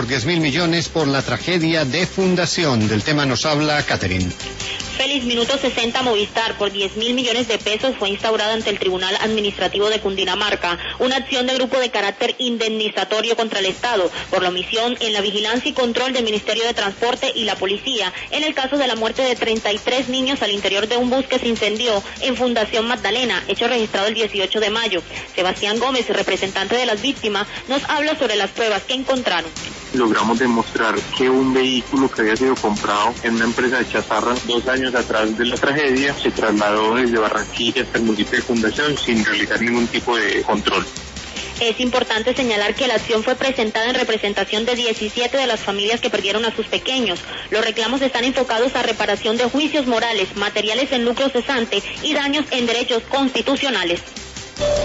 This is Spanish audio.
por 10.000 millones por la tragedia de Fundación. Del tema nos habla Catherine. Feliz Minuto 60 Movistar por 10.000 millones de pesos fue instaurada ante el Tribunal Administrativo de Cundinamarca, una acción de grupo de carácter indemnizatorio contra el Estado por la omisión en la vigilancia y control del Ministerio de Transporte y la Policía en el caso de la muerte de 33 niños al interior de un bus que se incendió en Fundación Magdalena, hecho registrado el 18 de mayo. Sebastián Gómez, representante de las víctimas, nos habla sobre las pruebas que encontraron. Logramos demostrar que un vehículo que había sido comprado en una empresa de chatarra 2 años atrás de la tragedia se trasladó desde Barranquilla hasta el municipio de Fundación sin realizar ningún tipo de control. Es importante señalar que la acción fue presentada en representación de 17 de las familias que perdieron a sus pequeños. Los reclamos están enfocados a reparación de juicios morales, materiales en lucro cesante y daños en derechos constitucionales.